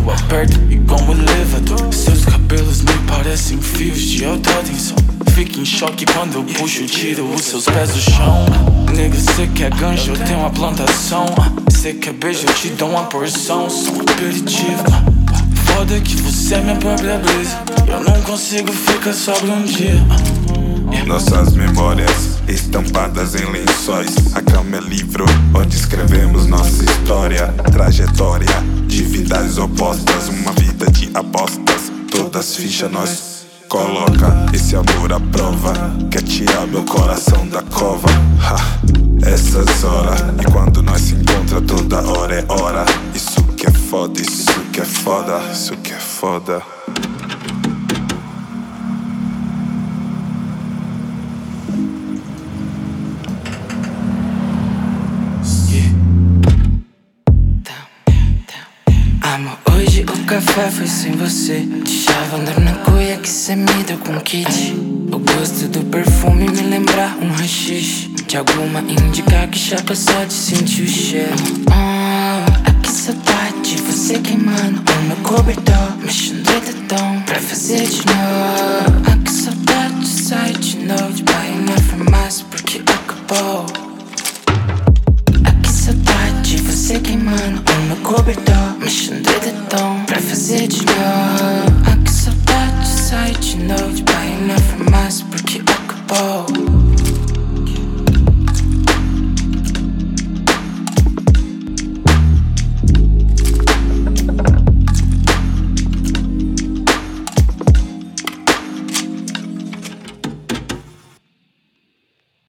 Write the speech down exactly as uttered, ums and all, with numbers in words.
Eu aperto igual um elevador. Seus cabelos me parecem fios de alta tensão. Fico em choque quando eu puxo e tiro os seus pés do chão. Nigga, cê quer ganjo, eu tenho uma plantação. Cê quer beijo, eu te dou uma porção. Sou um aperitivo. Foda que você é minha própria brisa. Eu não consigo ficar sóbrio um dia. Nossas memórias estampadas em lençóis. A cama é livro onde escrevemos nossa história. Trajetória de vidas opostas. Uma vida de apostas. Todas fichas nós coloca. Esse amor à prova quer tirar meu coração da cova. Ha, essas horas. E quando nós se encontra toda hora é hora. Isso que é foda, isso que é foda. Isso que é foda. Amor, hoje o café foi sem você. Deixava andar na cuia que cê me deu com kit. O gosto do perfume me lembra um rachixe. De alguma indica que já cansou de sentir o cheiro. Oh, que saudade, você queimando o meu cobertor, mexendo o dedão pra fazer de novo. Ah, que saudade de sair de novo, de bairro na farmácia porque acabou. Saudade, você queimando o meu cobertor, mexendo o dedão pra fazer de novo.